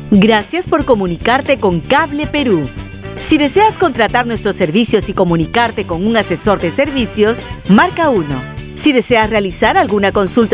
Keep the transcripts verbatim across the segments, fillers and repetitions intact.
Gracias por comunicarte con Cable Perú. Si deseas contratar nuestros servicios y comunicarte con un asesor de servicios, marca uno. Si deseas realizar alguna consulta.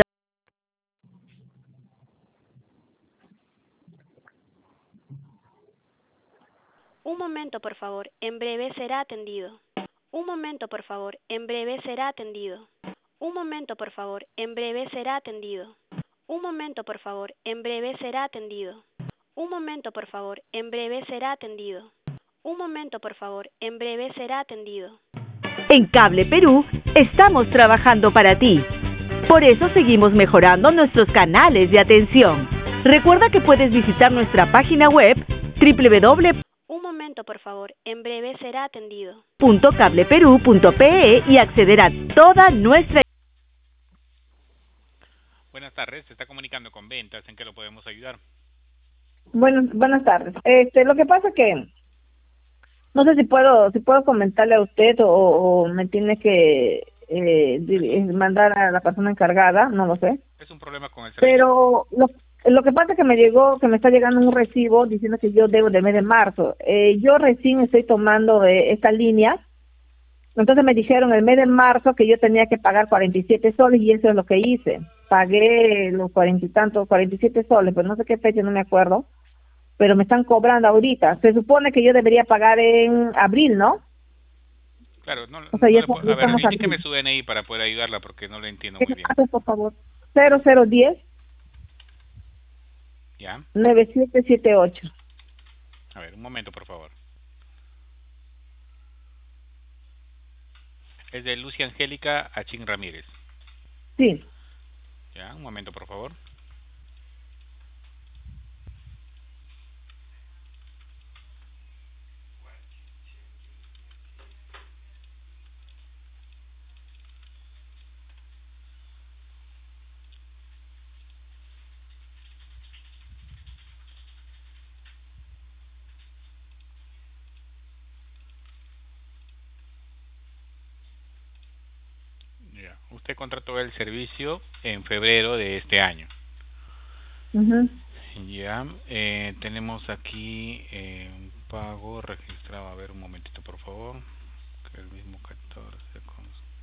Un momento, por favor. En breve será atendido. Un momento, por favor. En breve será atendido. Un momento, por favor. En breve será atendido. Un momento, por favor. En breve será atendido. Un momento, por favor. En breve será atendido. Un momento, por favor. En breve será atendido. En Cable Perú estamos trabajando para ti. Por eso seguimos mejorando nuestros canales de atención. Recuerda que puedes visitar nuestra página web doble u doble u doble u Un momento, por favor. En breve será atendido. punto cableperú punto pe y acceder a toda nuestra. Buenas tardes, se está comunicando con ventas, ¿en qué lo podemos ayudar? Bueno, buenas tardes. Este, lo que pasa que no sé si puedo si puedo comentarle a usted o, o me tiene que eh, dir- mandar a la persona encargada, no lo sé. Es un problema con el servicio. Pero lo, lo que pasa es que me llegó, que me está llegando un recibo diciendo que yo debo del mes de marzo. Eh, yo recién estoy tomando eh, esta línea. Entonces me dijeron el mes de marzo que yo tenía que pagar cuarenta y siete soles y eso es lo que hice. Pagué los cuarenta y tantos, cuarenta y siete soles, pero no sé qué fecha, no me acuerdo. Pero me están cobrando ahorita. Se supone que yo debería pagar en abril, ¿no? Claro, no, O sea, no ya, le puedo- ya a ver, estamos indíqueme aquí. su D N I para poder ayudarla porque no lo entiendo ¿Qué muy bien. haces, por favor? cero cero diez ¿Ya? nueve siete siete ocho. A ver, un momento, por favor. Es de Lucia Angélica Achín Ramírez. Sí. ¿Ya? Un momento, por favor. Ya. Usted contrató el servicio en febrero de este año. Ujú. Ya. Eh, tenemos aquí eh, un pago registrado. A ver, un momentito, por favor. Que el mismo catorce con...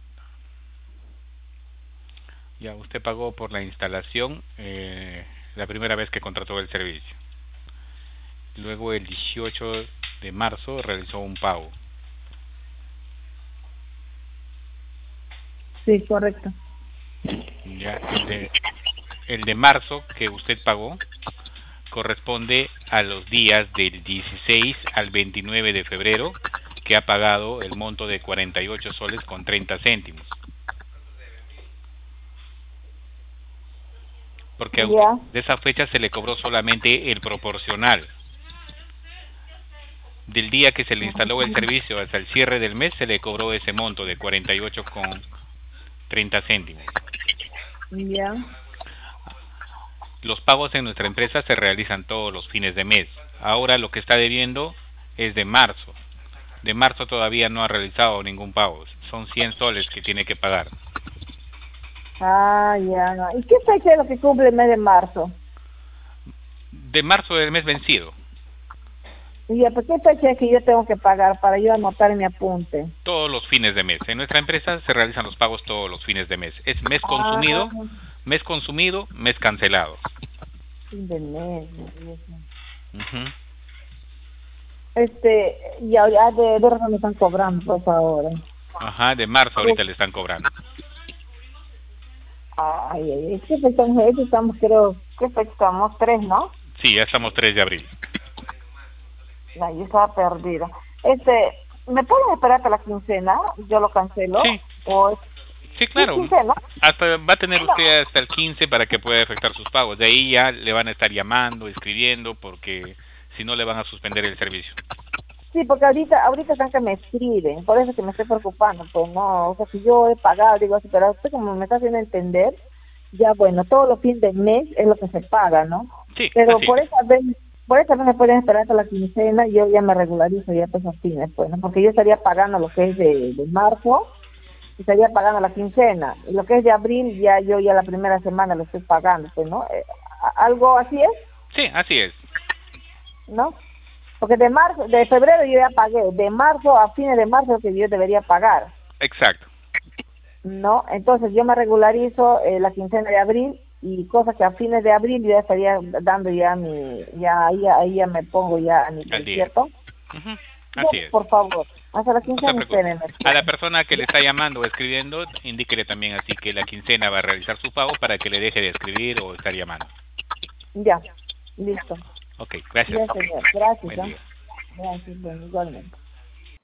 Ya, usted pagó por la instalación eh, la primera vez que contrató el servicio. Luego el dieciocho de marzo realizó un pago. Sí, correcto. Ya, el de, el de marzo que usted pagó corresponde a los días del dieciséis al veintinueve de febrero, que ha pagado el monto de cuarenta y ocho soles con treinta céntimos. Porque a usted Ya. de esa fecha se le cobró solamente el proporcional. Del día que se le instaló el servicio hasta el cierre del mes se le cobró ese monto de cuarenta y ocho con treinta céntimos. Ya. Los pagos en nuestra empresa se realizan todos los fines de mes. Ahora lo que está debiendo es de marzo. De marzo todavía no ha realizado ningún pago. Son cien soles que tiene que pagar. Ah, ya. No. ¿Y qué fecha es lo que cumple el mes de marzo? De marzo del mes vencido. Y ya, ¿por qué fecha es que yo tengo que pagar para yo anotar en mi apunte? Todos los fines de mes. En nuestra empresa se realizan los pagos todos los fines de mes. Es mes Ah, consumido, mes consumido, mes cancelado. fin de mes. Ujú. Este, ya, ya de, de razón me están cobrando, por favor. Ajá, de marzo ahorita le están cobrando. Ay, ay, ay, ¿qué fecha estamos? Este estamos, creo, ¿qué fecha estamos? Tres, ¿no? Sí, ya estamos tres de abril. No, yo estaba perdida. Este, ¿me pueden esperar hasta la quincena? ¿Yo lo cancelo? Sí. ¿O Sí, claro. ¿Sí, quincena? Hasta va a tener usted hasta el quince para que pueda efectuar sus pagos. De ahí ya le van a estar llamando, escribiendo, porque si no le van a suspender el servicio. Sí, porque ahorita, ahorita están que me escriben, por eso que me estoy preocupando, pues no, o sea, si yo he pagado, digo así, pero usted como me está haciendo entender, ya bueno, todos los fines del mes es lo que se paga, ¿no? Sí, Pero así por es. esa vez, por esa vez me pueden esperar hasta la quincena y yo ya me regularizo ya pues a fines, pues, ¿no? Porque yo estaría pagando lo que es de, de marzo, y estaría pagando la quincena, y lo que es de abril ya yo ya la primera semana lo estoy pagando, pues, ¿no? Eh, ¿algo así es? Sí, así es. ¿no? Porque de marzo, de febrero yo ya pagué, de marzo a fines de marzo que yo debería pagar. Exacto. ¿No? Entonces yo me regularizo eh, la quincena de abril y cosa que a fines de abril yo ya estaría dando ya mi, ya ahí, ahí ya me pongo ya a mi Al día. ¿cierto? Uh-huh. Así Ya, es. por favor, hasta la No se quincena preocupe. espérenme. A la persona que le está llamando o escribiendo, indíquele también así que la quincena va a realizar su pago para que le deje de escribir o estar llamando. Ya, listo. Ok, gracias. Ya, señor. Gracias. Buen ¿eh? día. Gracias, bueno, igualmente.